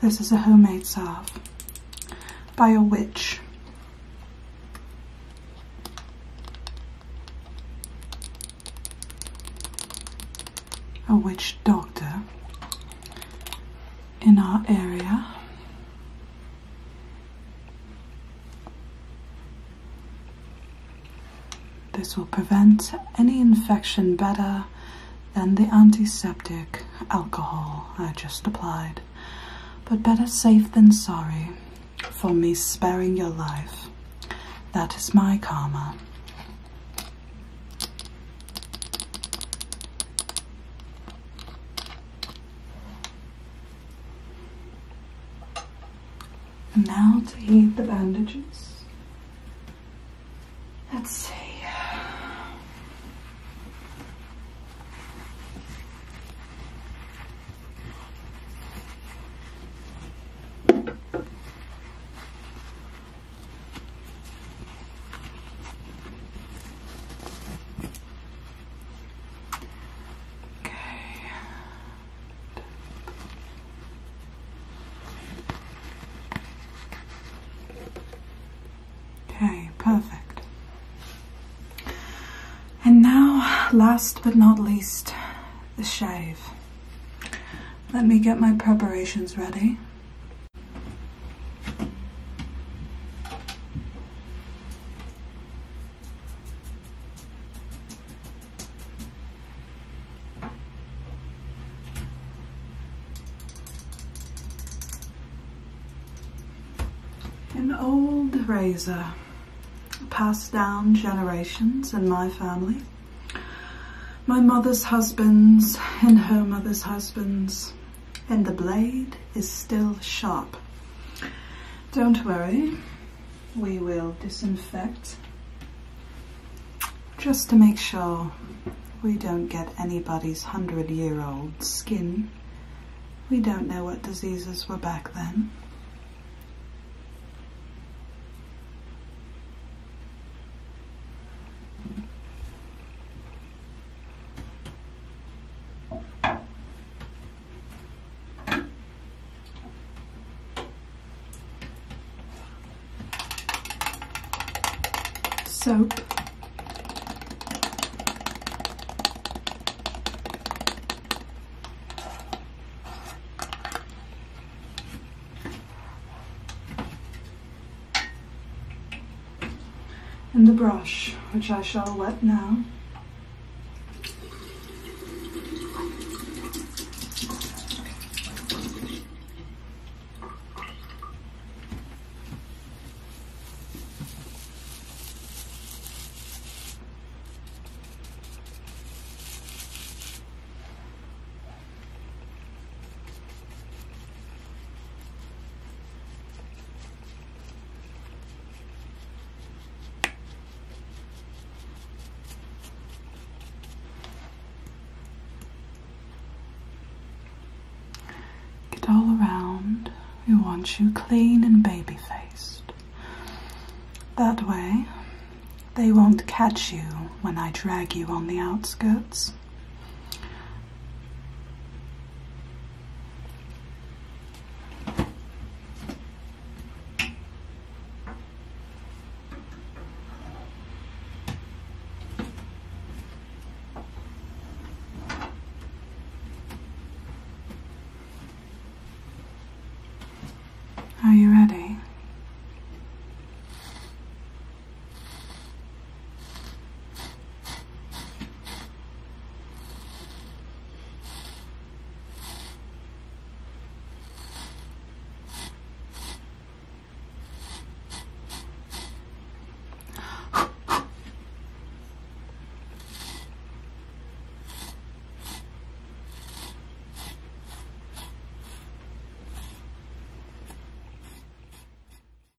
This is a homemade salve by a witch. A witch doctor in our area. This will prevent any infection better than the antiseptic alcohol I just applied. But better safe than sorry for me sparing your life. That is my karma. And now to heat the bandages. Let's see. Okay, perfect. And now, last but not least, the shave. Let me get my preparations ready. An old razor, passed down generations in my family. My mother's husbands and her mother's husbands, and the blade is still sharp. Don't worry, we will disinfect just to make sure we don't get anybody's 100-year-old skin. We don't know what diseases were back then. Soap, and the brush, which I shall wet now. All around, we want you clean and baby-faced. That way, they won't catch you when I drag you on the outskirts. Are you ready?